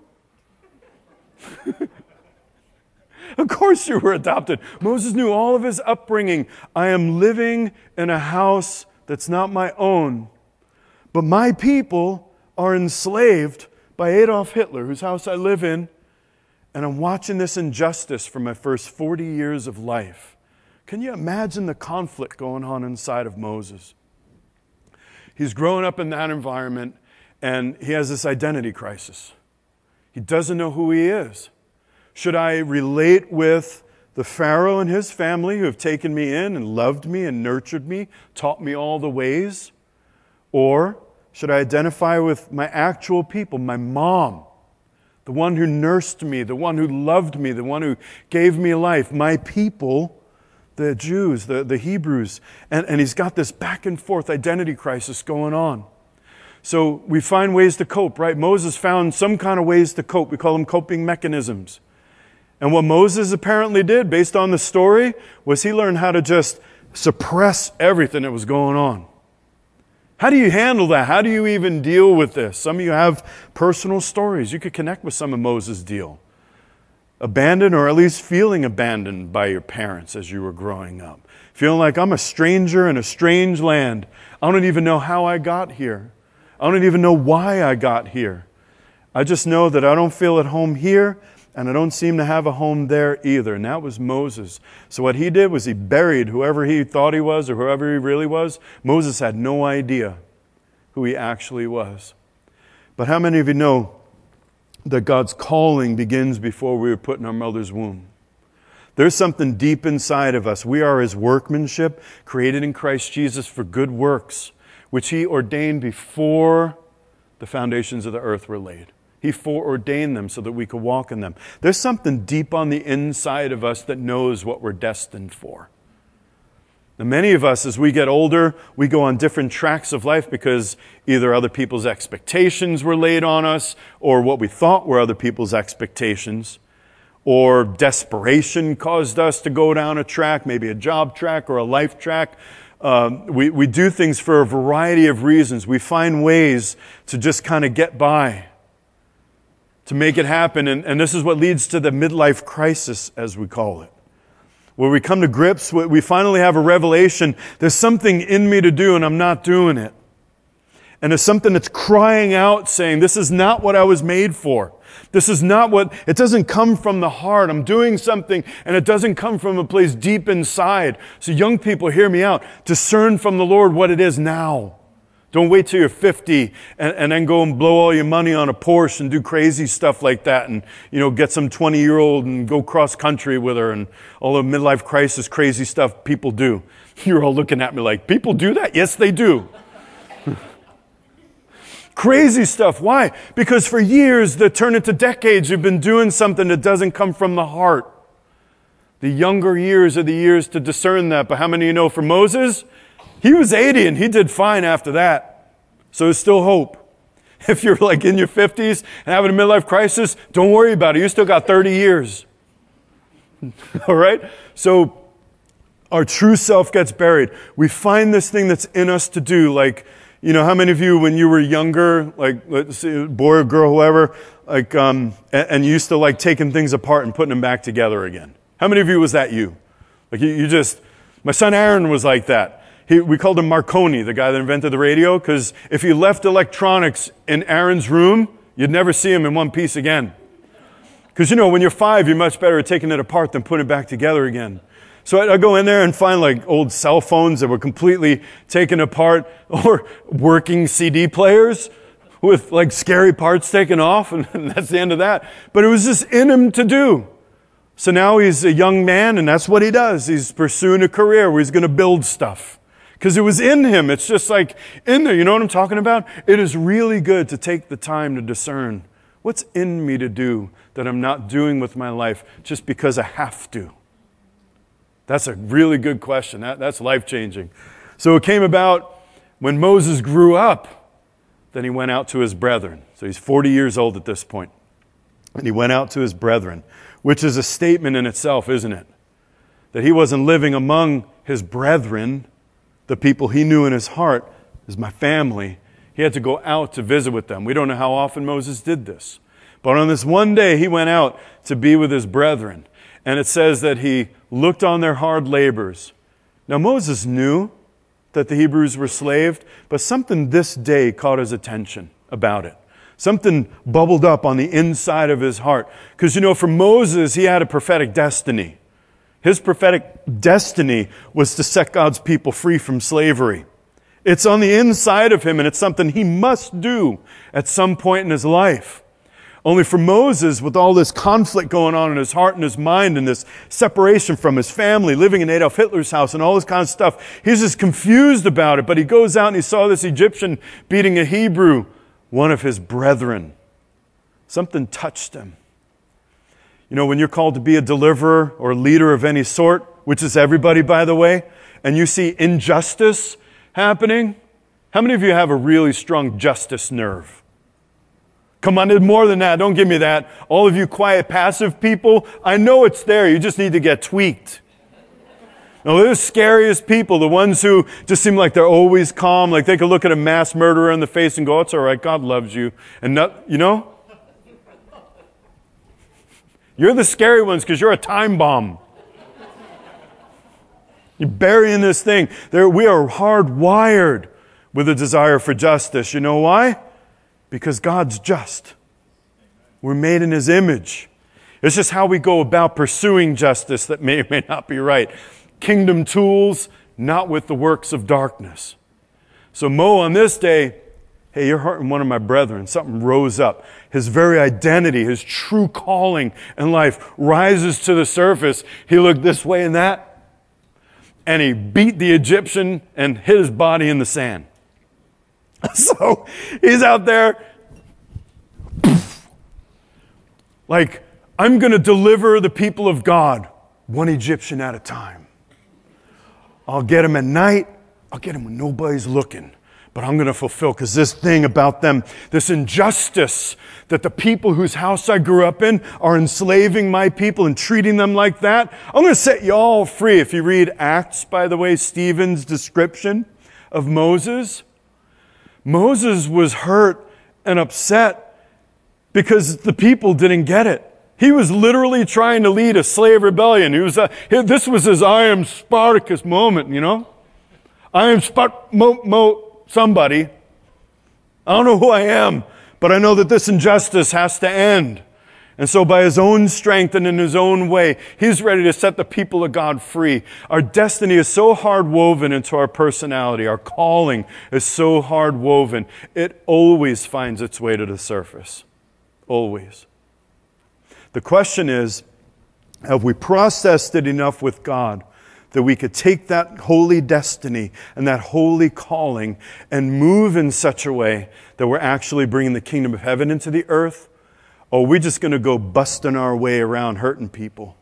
Of course you were adopted. Moses knew all of his upbringing. I am living in a house that's not my own. But my people are enslaved by Adolf Hitler, whose house I live in. And I'm watching this injustice for my first forty years of life. Can you imagine the conflict going on inside of Moses? He's growing up in that environment, and he has this identity crisis. He doesn't know who he is. Should I relate with the Pharaoh and his family who have taken me in and loved me and nurtured me, taught me all the ways? Or should I identify with my actual people, my mom, the one who nursed me, the one who loved me, the one who gave me life, my people, the Jews, the, the Hebrews? And, and he's got this back and forth identity crisis going on. So we find ways to cope, right? Moses found some kind of ways to cope. We call them coping mechanisms. And what Moses apparently did, based on the story, was he learned how to just suppress everything that was going on. How do you handle that? How do you even deal with this? Some of you have personal stories. You could connect with some of Moses' deal. Abandoned, or at least feeling abandoned by your parents as you were growing up. Feeling like I'm a stranger in a strange land. I don't even know how I got here. I don't even know why I got here. I just know that I don't feel at home here, and I don't seem to have a home there either. And that was Moses. So what he did was he buried whoever he thought he was or whoever he really was. Moses had no idea who he actually was. But how many of you know that God's calling begins before we were put in our mother's womb? There's something deep inside of us. We are His workmanship, created in Christ Jesus for good works, which He ordained before the foundations of the earth were laid. He foreordained them so that we could walk in them. There's something deep on the inside of us that knows what we're destined for. Now, many of us, as we get older, we go on different tracks of life because either other people's expectations were laid on us, or what we thought were other people's expectations, or desperation caused us to go down a track, maybe a job track or a life track. Um, we, we do things for a variety of reasons. We find ways to just kind of get by, to make it happen. And, and this is what leads to the midlife crisis, as we call it. Where we come to grips, we finally have a revelation. There's something in me to do and I'm not doing it. And there's something that's crying out saying, this is not what I was made for. This is not what, it doesn't come from the heart. I'm doing something and it doesn't come from a place deep inside. So young people, hear me out. Discern from the Lord what it is now. Don't wait till you're fifty and, and then go and blow all your money on a Porsche and do crazy stuff like that and, you know, get some twenty-year-old and go cross country with her and all the midlife crisis crazy stuff people do. You're all looking at me like, people do that? Yes, they do. Crazy stuff. Why? Because for years, that turn into decades, you've been doing something that doesn't come from the heart. The younger years are the years to discern that. But how many of you know for Moses, he was eighty and he did fine after that. So there's still hope. If you're like in your fifties and having a midlife crisis, don't worry about it. You still got thirty years. All right? So our true self gets buried. We find this thing that's in us to do. Like, you know, how many of you, when you were younger, like, let's say, boy or girl, whoever, like, um, and, and you used to like taking things apart and putting them back together again? How many of you was that you? Like, you, you just, my son Aaron was like that. He, we called him Marconi, the guy that invented the radio, because if you left electronics in Aaron's room, you'd never see him in one piece again. Because, you know, when you're five, you're much better at taking it apart than putting it back together again. So I, I go in there and find like old cell phones that were completely taken apart, or working C D players with like scary parts taken off, and, and that's the end of that. But it was just in him to do. So now he's a young man, and that's what he does. He's pursuing a career where he's going to build stuff. Because it was in him. It's just like in there. You know what I'm talking about? It is really good to take the time to discern what's in me to do that I'm not doing with my life just because I have to. That's a really good question. That, that's life-changing. So it came about when Moses grew up. Then he went out to his brethren. So he's forty years old at this point. And he went out to his brethren, which is a statement in itself, isn't it? that he wasn't living among his brethren, the people he knew in his heart as my family. He had to go out to visit with them. We don't know how often Moses did this. But on this one day, he went out to be with his brethren. And it says that he looked on their hard labors. Now Moses knew that the Hebrews were slaved, but something this day caught his attention about it. Something bubbled up on the inside of his heart. Because, you know, for Moses, he had a prophetic destiny. His prophetic destiny was to set God's people free from slavery. It's on the inside of him, and it's something he must do at some point in his life. Only for Moses, with all this conflict going on in his heart and his mind and this separation from his family, living in Adolf Hitler's house and all this kind of stuff, he's just confused about it. But he goes out and he saw this Egyptian beating a Hebrew, one of his brethren. Something touched him. You know, when you're called to be a deliverer or leader of any sort, which is everybody, by the way, and you see injustice happening, how many of you have a really strong justice nerve? Come on, there's more than that. Don't give me that. All of you quiet, passive people, I know it's there. You just need to get tweaked. No, they're the scariest people, the ones who just seem like they're always calm, like they could look at a mass murderer in the face and go, it's all right, God loves you. And not, you know? You're the scary ones because you're a time bomb. You're burying this thing. There, we are hardwired with a desire for justice. You know why? Because God's just. We're made in His image. It's just how we go about pursuing justice that may or may not be right. Kingdom tools, not with the works of darkness. So Mo, on this day, hey, you're hurting one of my brethren. Something rose up. His very identity, his true calling in life rises to the surface. He looked this way and that, and he beat the Egyptian and hit his body in the sand. So he's out there, like, I'm going to deliver the people of God one Egyptian at a time. I'll get him at night. I'll get him when nobody's looking. But I'm going to fulfill, because this thing about them, this injustice that the people whose house I grew up in are enslaving my people and treating them like that, I'm going to set you all free. If you read Acts, by the way, Stephen's description of Moses, Moses was hurt and upset because the people didn't get it. He was literally trying to lead a slave rebellion. He was a, this was his I am Spartacus moment, you know? I am Spart- Mo, Mo, somebody. I don't know who I am, but I know that this injustice has to end. And so by his own strength and in his own way, he's ready to set the people of God free. Our destiny is so hard woven into our personality. Our calling is so hard woven. It always finds its way to the surface. Always. The question is, have we processed it enough with God that we could take that holy destiny and that holy calling and move in such a way that we're actually bringing the kingdom of heaven into the earth? Or are we just going to go busting our way around hurting people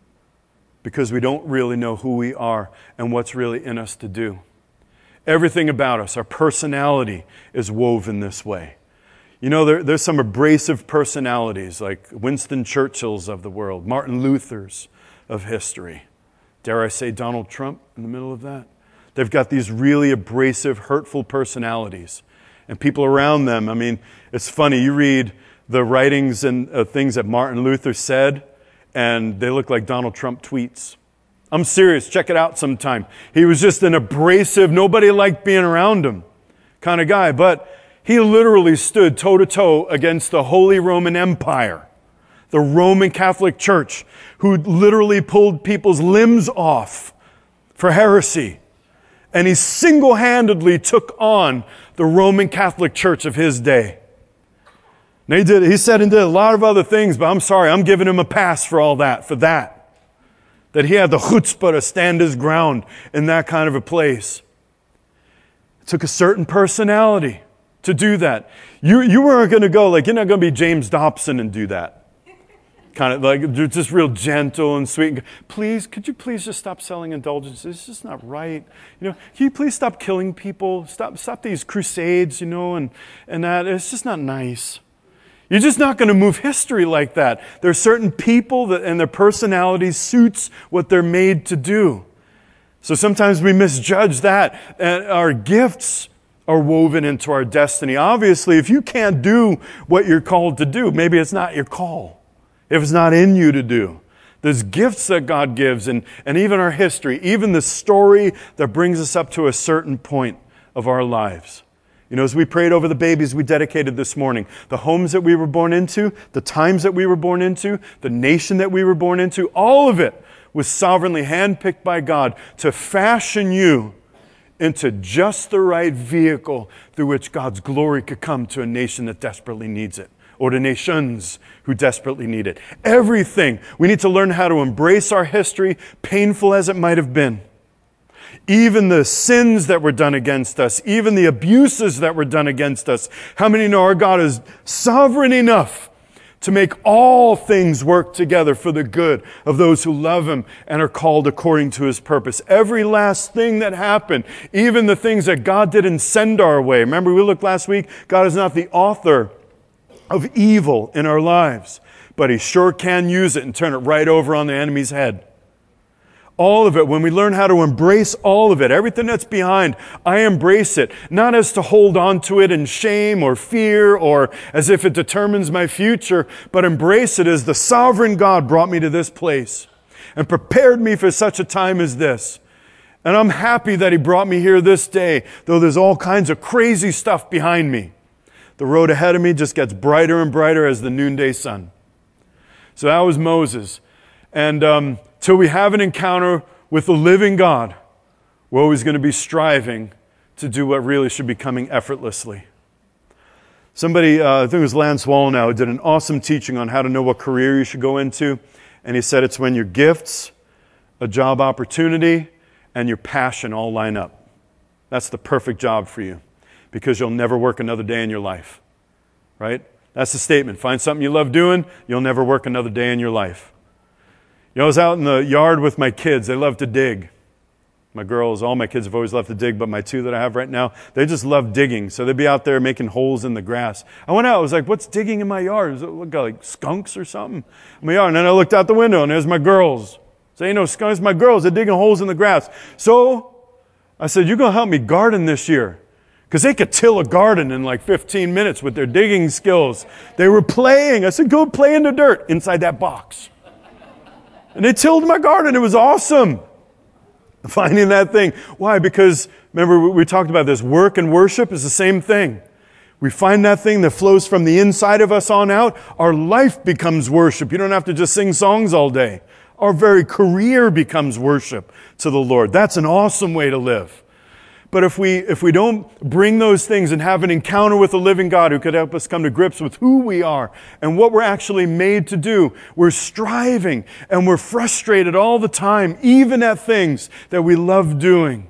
because we don't really know who we are and what's really in us to do? Everything about us, our personality, is woven this way. You know, there, there's some abrasive personalities like Winston Churchill's of the world, Martin Luther's of history. Dare I say Donald Trump in the middle of that? They've got these really abrasive, hurtful personalities. And people around them, I mean, it's funny, you read the writings and uh, things that Martin Luther said, and they look like Donald Trump tweets. I'm serious, check it out sometime. He was just an abrasive, nobody liked being around him kind of guy, but he literally stood toe-to-toe against the Holy Roman Empire, the Roman Catholic Church, who literally pulled people's limbs off for heresy. And he single-handedly took on the Roman Catholic Church of his day. Now he did, he said and did a lot of other things, but I'm sorry, I'm giving him a pass for all that, for that. That he had the chutzpah to stand his ground in that kind of a place. It took a certain personality to do that. You, you weren't going to go, like, you're not going to be James Dobson and do that. Kind of like, just real gentle and sweet. Please, could you please just stop selling indulgences? It's just not right. You know, can you please stop killing people? Stop, stop these crusades, you know, and, and that. It's just not nice. You're just not going to move history like that. There are certain people that, and their personality suits what they're made to do. So sometimes we misjudge that. And our gifts are woven into our destiny. Obviously, if you can't do what you're called to do, maybe it's not your call. If it's not in you to do. There's gifts that God gives, and, and even our history, even the story that brings us up to a certain point of our lives. You know, as we prayed over the babies we dedicated this morning, the homes that we were born into, the times that we were born into, the nation that we were born into, all of it was sovereignly handpicked by God to fashion you into just the right vehicle through which God's glory could come to a nation that desperately needs it, or to nations who desperately need it. Everything. We need to learn how to embrace our history, painful as it might have been. Even the sins that were done against us, even the abuses that were done against us. How many know our God is sovereign enough to make all things work together for the good of those who love Him and are called according to His purpose? Every last thing that happened, even the things that God didn't send our way. Remember, we looked last week, God is not the author of evil in our lives, but He sure can use it and turn it right over on the enemy's head. All of it, when we learn how to embrace all of it, everything that's behind, I embrace it. Not as to hold on to it in shame or fear or as if it determines my future, but embrace it as the sovereign God brought me to this place and prepared me for such a time as this. And I'm happy that He brought me here this day, though there's all kinds of crazy stuff behind me. The road ahead of me just gets brighter and brighter as the noonday sun. So that was Moses. And um, till we have an encounter with the living God, we're always going to be striving to do what really should be coming effortlessly. Somebody, uh, I think it was Lance Wallnow, did an awesome teaching on how to know what career you should go into. And he said it's when your gifts, a job opportunity, and your passion all line up. That's the perfect job for you, because you'll never work another day in your life. Right? That's the statement. Find something you love doing, you'll never work another day in your life. You know, I was out in the yard with my kids. They love to dig. My girls, all my kids have always loved to dig, but my two that I have right now, they just love digging. So they'd be out there making holes in the grass. I went out, I was like, what's digging in my yard? Is it look like skunks or something in my yard? And then I looked out the window, and there's my girls. So, you know, skunks, my girls, they're digging holes in the grass. So I said, you're going to help me garden this year. Because they could till a garden in like fifteen minutes with their digging skills. They were playing. I said, go play in the dirt inside that box. And they tilled my garden. It was awesome. Finding that thing. Why? Because, remember, we talked about this. Work and worship is the same thing. We find that thing that flows from the inside of us on out. Our life becomes worship. You don't have to just sing songs all day. Our very career becomes worship to the Lord. That's an awesome way to live. But if we if we don't bring those things and have an encounter with a living God who could help us come to grips with who we are and what we're actually made to do, we're striving and we're frustrated all the time, even at things that we love doing.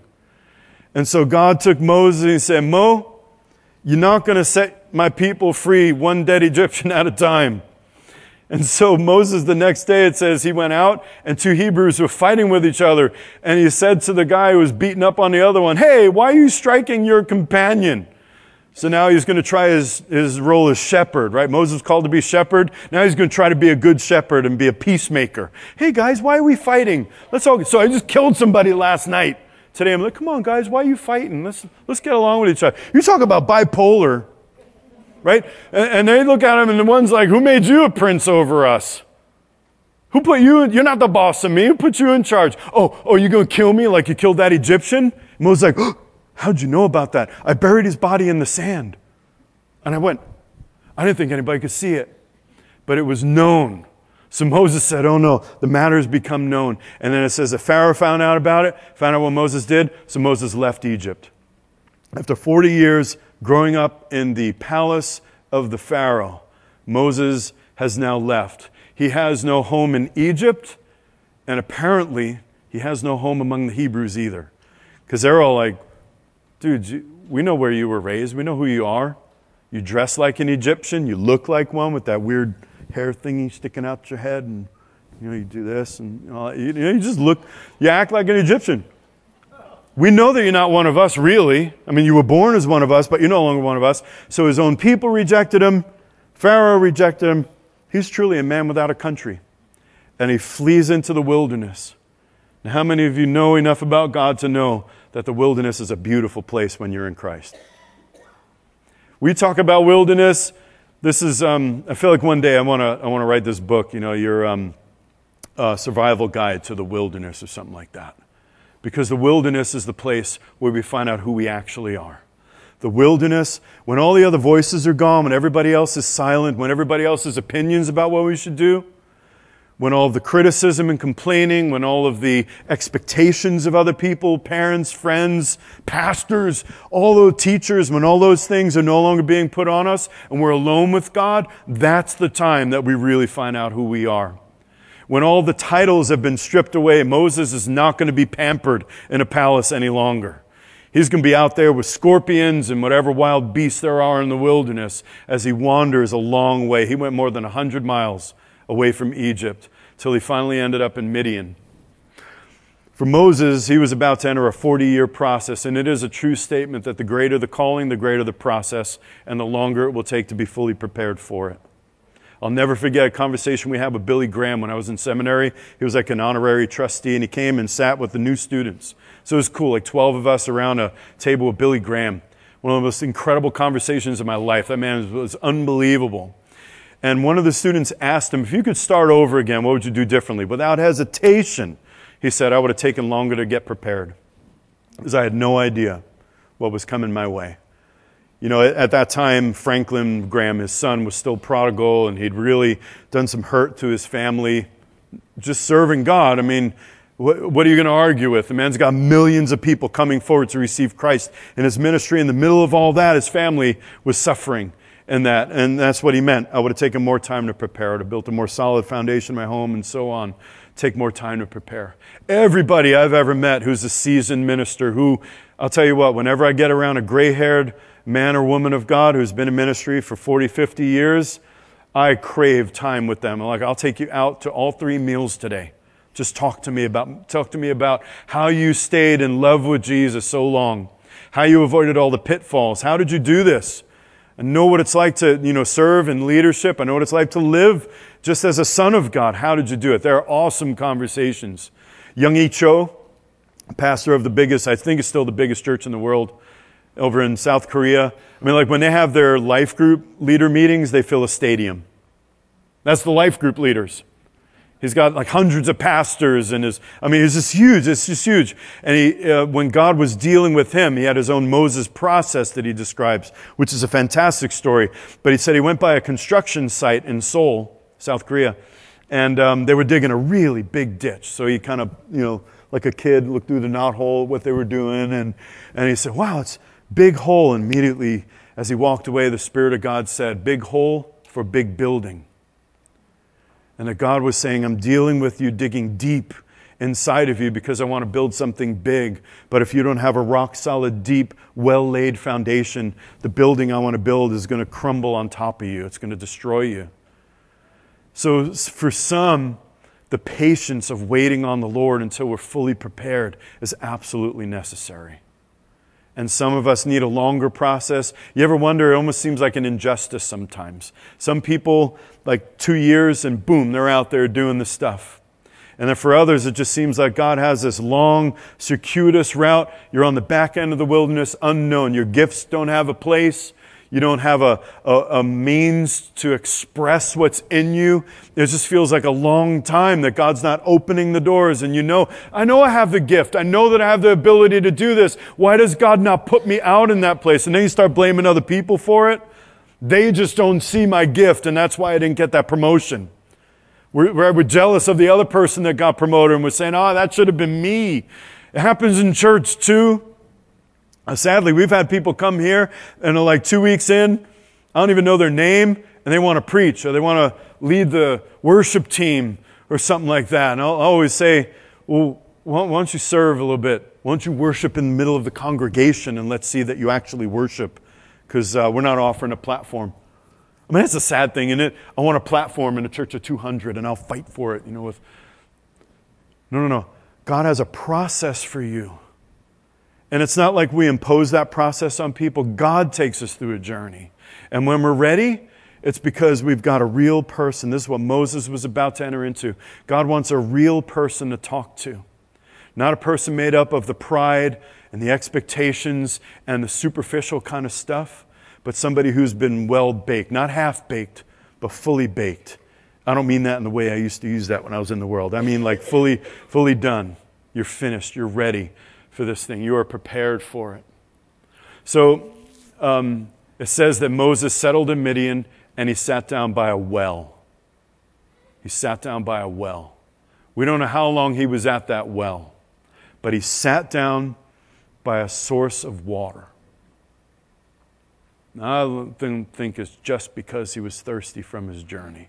And so God took Moses and He said, Mo, you're not going to set my people free one dead Egyptian at a time. And so Moses, the next day, it says, he went out and two Hebrews were fighting with each other. And he said to the guy who was beating up on the other one, hey, why are you striking your companion? So now he's going to try his, his role as shepherd, right? Moses was called to be shepherd. Now he's going to try to be a good shepherd and be a peacemaker. Hey, guys, why are we fighting? Let's all. So I just killed somebody last night. Today I'm like, come on, guys, why are you fighting? Let's, let's get along with each other. You talk about bipolar. Right? And, and they look at him and the one's like, who made you a prince over us? Who put you in? You're not the boss of me. Who put you in charge? Oh, oh, you're going to kill me like you killed that Egyptian? And Moses like, oh, how'd you know about that? I buried his body in the sand. And I went, I didn't think anybody could see it. But it was known. So Moses said, oh no, the matter has become known. And then it says that Pharaoh found out about it, found out what Moses did, so Moses left Egypt. After forty years growing up in the palace of the Pharaoh, Moses has now left. He has no home in Egypt, and apparently he has no home among the Hebrews either. Because they're all like, dude, you, we know where you were raised. We know who you are. You dress like an Egyptian. You look like one with that weird hair thingy sticking out your head. And you know, you do this. And you, know, you, you just look, you act like an Egyptian. We know that you're not one of us, really. I mean, you were born as one of us, but you're no longer one of us. So his own people rejected him. Pharaoh rejected him. He's truly a man without a country. And he flees into the wilderness. Now, how many of you know enough about God to know that the wilderness is a beautiful place when you're in Christ? We talk about wilderness. This is, um, I feel like one day I want to I want to write this book, you know, your um, uh, survival guide to the wilderness or something like that. Because the wilderness is the place where we find out who we actually are. The wilderness, when all the other voices are gone, when everybody else is silent, when everybody else's opinions about what we should do, when all of the criticism and complaining, when all of the expectations of other people, parents, friends, pastors, all those teachers, when all those things are no longer being put on us and we're alone with God, that's the time that we really find out who we are. When all the titles have been stripped away, Moses is not going to be pampered in a palace any longer. He's going to be out there with scorpions and whatever wild beasts there are in the wilderness as he wanders a long way. He went more than one hundred miles away from Egypt, till he finally ended up in Midian. For Moses, he was about to enter a forty-year process, and it is a true statement that the greater the calling, the greater the process, and the longer it will take to be fully prepared for it. I'll never forget a conversation we had with Billy Graham when I was in seminary. He was like an honorary trustee, and he came and sat with the new students. So it was cool, like twelve of us around a table with Billy Graham. One of the most incredible conversations of my life. That man was unbelievable. And one of the students asked him, if you could start over again, what would you do differently? Without hesitation, he said, I would have taken longer to get prepared because I had no idea what was coming my way. You know, at that time, Franklin Graham, his son, was still prodigal, and he'd really done some hurt to his family just serving God. I mean, what, what are you going to argue with? The man's got millions of people coming forward to receive Christ in his ministry. In the middle of all that, his family was suffering. And that, and that's what he meant. I would have taken more time to prepare. I would have built a more solid foundation in my home and so on. Take more time to prepare. Everybody I've ever met who's a seasoned minister who, I'll tell you what, whenever I get around a gray-haired man or woman of God who's been in ministry for forty, fifty years, I crave time with them. I'm like, I'll take you out to all three meals today. Just talk to me about, talk to me about how you stayed in love with Jesus so long, how you avoided all the pitfalls. How did you do this? I know what it's like to, you know, serve in leadership. I know what it's like to live just as a son of God. How did you do it? There are awesome conversations. Young-E Cho, pastor of the biggest, I think it's still the biggest church in the world, over in South Korea. I mean, like when they have their life group leader meetings, they fill a stadium. That's the life group leaders. He's got like hundreds of pastors and his, I mean, it's just huge. It's just huge. And he, uh, when God was dealing with him, he had his own Moses process that he describes, which is a fantastic story. But he said he went by a construction site in Seoul, South Korea, and um, they were digging a really big ditch. So he kind of, you know, like a kid, looked through the knothole, what they were doing, and, and he said, wow, it's a big hole. And immediately, as he walked away, the Spirit of God said, big hole for big building. And that God was saying, I'm dealing with you digging deep inside of you because I want to build something big. But if you don't have a rock solid, deep, well-laid foundation, the building I want to build is going to crumble on top of you. It's going to destroy you. So for some, the patience of waiting on the Lord until we're fully prepared is absolutely necessary. And some of us need a longer process. You ever wonder, it almost seems like an injustice sometimes. Some people, like two years and boom, they're out there doing the stuff. And then for others, it just seems like God has this long, circuitous route. You're on the back end of the wilderness, unknown. Your gifts don't have a place. You don't have a, a, a means to express what's in you. It just feels like a long time that God's not opening the doors. And you know, I know I have the gift. I know that I have the ability to do this. Why does God not put me out in that place? And then you start blaming other people for it. They just don't see my gift, and that's why I didn't get that promotion. We're, we're jealous of the other person that got promoted, and we're saying, oh, that should have been me. It happens in church too. Sadly, we've had people come here and are like two weeks in, I don't even know their name, and they want to preach or they want to lead the worship team or something like that. And I'll always say, well, why don't you serve a little bit? Why don't you worship in the middle of the congregation and let's see that you actually worship, because uh, we're not offering a platform. I mean, that's a sad thing, isn't it? I want a platform in a church of two hundred and I'll fight for it, you know, with... No, no, no. God has a process for you. And it's not like we impose that process on people. God takes us through a journey. And when we're ready, It's because we've got a real person. This is what Moses was about to enter into. God wants a real person to talk to. Not a person made up of the pride and the expectations and the superficial kind of stuff, but somebody who's been well-baked. Not half-baked, but fully baked. I don't mean that in the way I used to use that when I was in the world. I mean like fully, fully done. You're finished. You're ready for this thing. You are prepared for it. So um, it says that Moses settled in Midian and he sat down by a well. He sat down by a well. We don't know how long he was at that well, but he sat down by a source of water. Now, I don't think it's just because he was thirsty from his journey.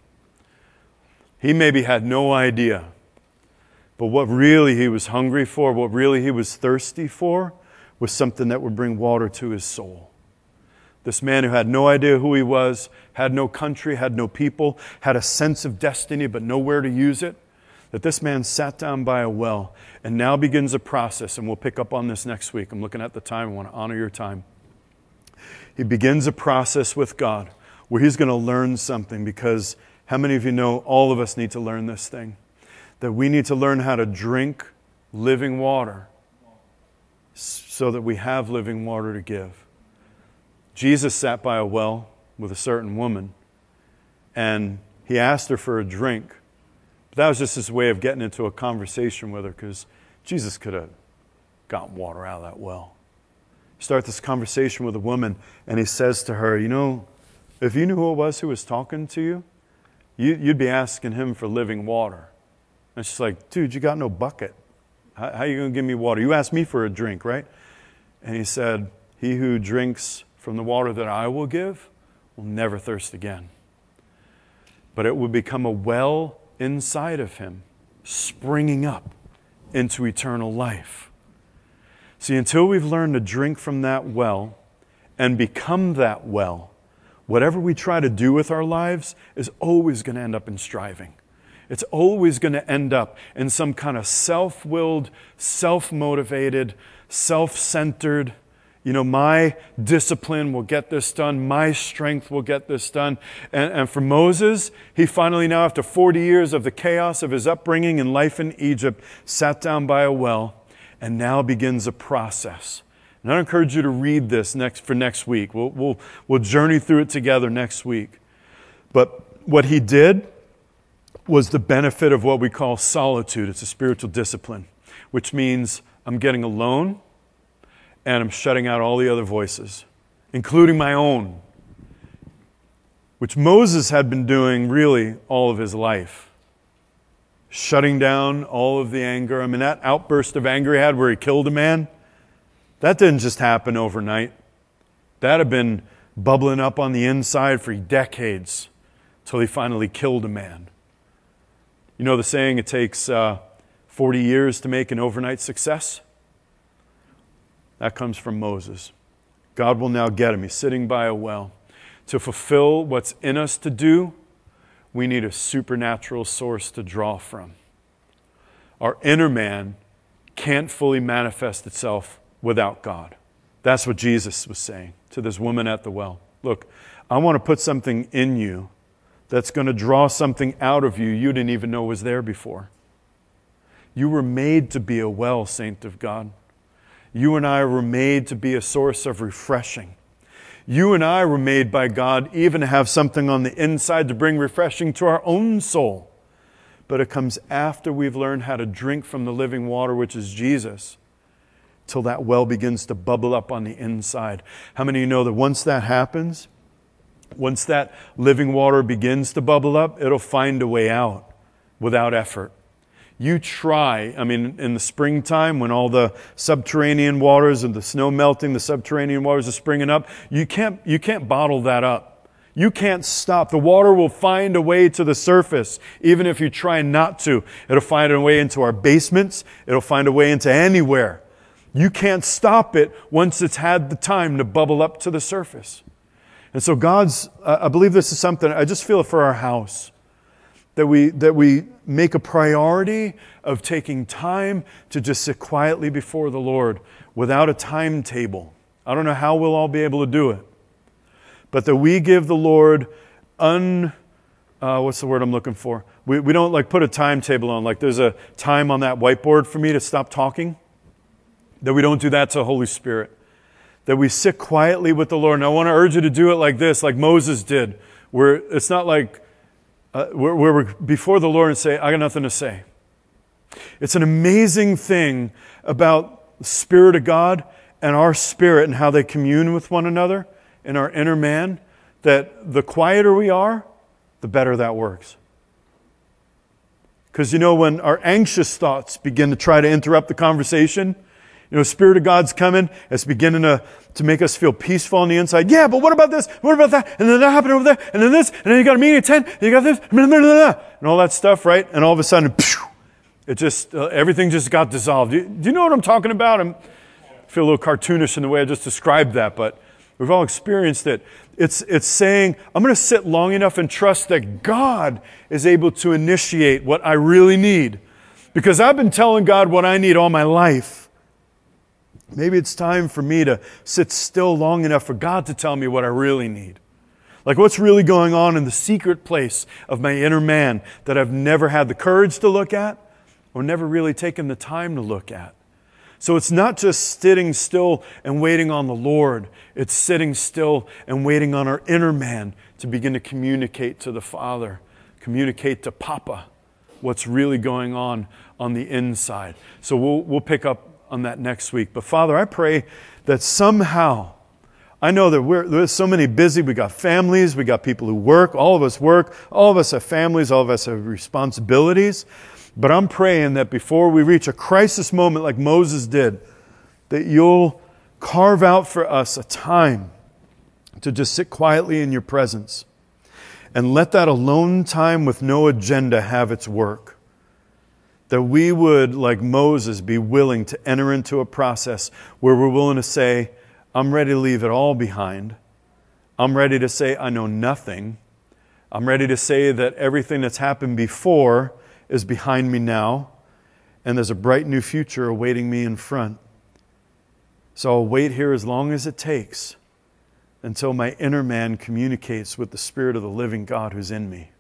He maybe had no idea. But what really he was hungry for, what really he was thirsty for, was something that would bring water to his soul. This man who had no idea who he was, had no country, had no people, had a sense of destiny but nowhere to use it, that this man sat down by a well and now begins a process, and we'll pick up on this next week. I'm looking at the time. I want to honor your time. He begins a process with God where he's going to learn something, because how many of you know all of us need to learn this thing? That we need to learn how to drink living water so that we have living water to give. Jesus sat by a well with a certain woman, and he asked her for a drink. But that was just his way of getting into a conversation with her, because Jesus could have gotten water out of that well. Start this conversation with a woman, and he says to her, you know, if you knew who it was who was talking to you, you you'd be asking him for living water. And she's like, dude, you got no bucket. How, how are you going to give me water? You asked me for a drink, right? And he said, he who drinks from the water that I will give will never thirst again. But it will become a well inside of him, springing up into eternal life. See, until we've learned to drink from that well and become that well, whatever we try to do with our lives is always going to end up in striving. It's always going to end up in some kind of self-willed, self-motivated, self-centered, you know, my discipline will get this done. My strength will get this done. And, and for Moses, he finally now, after forty years of the chaos of his upbringing and life in Egypt, sat down by a well and now begins a process. And I encourage you to read this next for next week. We'll, we'll, we'll journey through it together next week. But what he did was the benefit of what we call solitude. It's a spiritual discipline, which means I'm getting alone and I'm shutting out all the other voices, including my own, which Moses had been doing really all of his life. Shutting down all of the anger. I mean, that outburst of anger he had where he killed a man, that didn't just happen overnight. That had been bubbling up on the inside for decades until he finally killed a man. You know the saying, it takes uh, forty years to make an overnight success? That comes from Moses. God will now get him. He's sitting by a well. To fulfill what's in us to do, we need a supernatural source to draw from. Our inner man can't fully manifest itself without God. That's what Jesus was saying to this woman at the well. Look, I want to put something in you that's going to draw something out of you you didn't even know was there before. You were made to be a well, saint of God. You and I were made to be a source of refreshing. You and I were made by God even to have something on the inside to bring refreshing to our own soul. But it comes after we've learned how to drink from the living water, which is Jesus, till that well begins to bubble up on the inside. How many of you know that once that happens, once that living water begins to bubble up, it'll find a way out without effort? You try, I mean, in the springtime when all the subterranean waters and the snow melting, the subterranean waters are springing up, you can't, you can't bottle that up. You can't stop. The water will find a way to the surface, even if you try not to. It'll find a way into our basements. It'll find a way into anywhere. You can't stop it once it's had the time to bubble up to the surface. And so God's, uh, I believe this is something, I just feel it for our house. That we, that we make a priority of taking time to just sit quietly before the Lord without a timetable. I don't know how we'll all be able to do it. But that we give the Lord un, uh, what's the word I'm looking for? We, we don't like put a timetable on, like there's a time on that whiteboard for me to stop talking. That we don't do that to the Holy Spirit. That we sit quietly with the Lord. And I want to urge you to do it like this, like Moses did. Where it's not like, uh, where, where we're before the Lord and say, I got nothing to say. It's an amazing thing about the Spirit of God and our spirit and how they commune with one another in our inner man, that the quieter we are, the better that works. Because, you know, when our anxious thoughts begin to try to interrupt the conversation, you know, Spirit of God's coming, it's beginning to, to make us feel peaceful on the inside. Yeah, but what about this? What about that? And then that happened over there, and then this, and then you got a meeting at ten, and you got this, and all that stuff, right? And all of a sudden, it just, uh, everything just got dissolved. Do you, do you know what I'm talking about? I'm, I feel a little cartoonish in the way I just described that, but we've all experienced it. It's, it's saying, I'm going to sit long enough and trust that God is able to initiate what I really need. Because I've been telling God what I need all my life. Maybe it's time for me to sit still long enough for God to tell me what I really need. Like what's really going on in the secret place of my inner man that I've never had the courage to look at or never really taken the time to look at. So it's not just sitting still and waiting on the Lord. It's sitting still and waiting on our inner man to begin to communicate to the Father, communicate to Papa what's really going on on the inside. So we'll, we'll pick up on that next week. But Father, I pray that somehow, I know that we're, there's so many busy, we got families, we got people who work, all of us work, all of us have families, all of us have responsibilities. But I'm praying that before we reach a crisis moment like Moses did, that you'll carve out for us a time to just sit quietly in your presence and let that alone time with no agenda have its work. That we would, like Moses, be willing to enter into a process where we're willing to say, I'm ready to leave it all behind. I'm ready to say I know nothing. I'm ready to say that everything that's happened before is behind me now, and there's a bright new future awaiting me in front. So I'll wait here as long as it takes until my inner man communicates with the Spirit of the living God who's in me.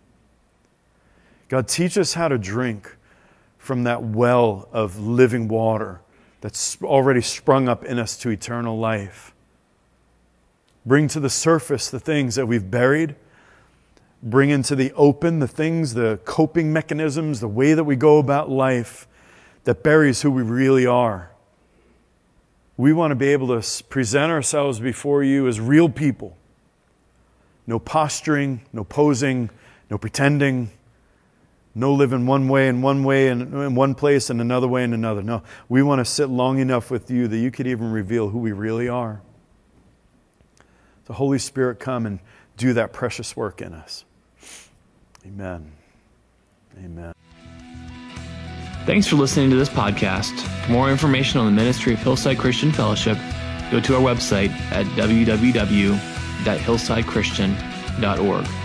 God, teach us how to drink from that well of living water that's already sprung up in us to eternal life. Bring to the surface the things that we've buried. Bring into the open the things, the coping mechanisms, the way that we go about life that buries who we really are. We want to be able to present ourselves before you as real people. No posturing, no posing, no pretending, no living one way in one way and in one place and another way in another. No, we want to sit long enough with you that you could even reveal who we really are. The Holy Spirit, come and do that precious work in us. Amen. Amen. Thanks for listening to this podcast. For more information on the ministry of Hillside Christian Fellowship, go to our website at w w w dot hillside christian dot org.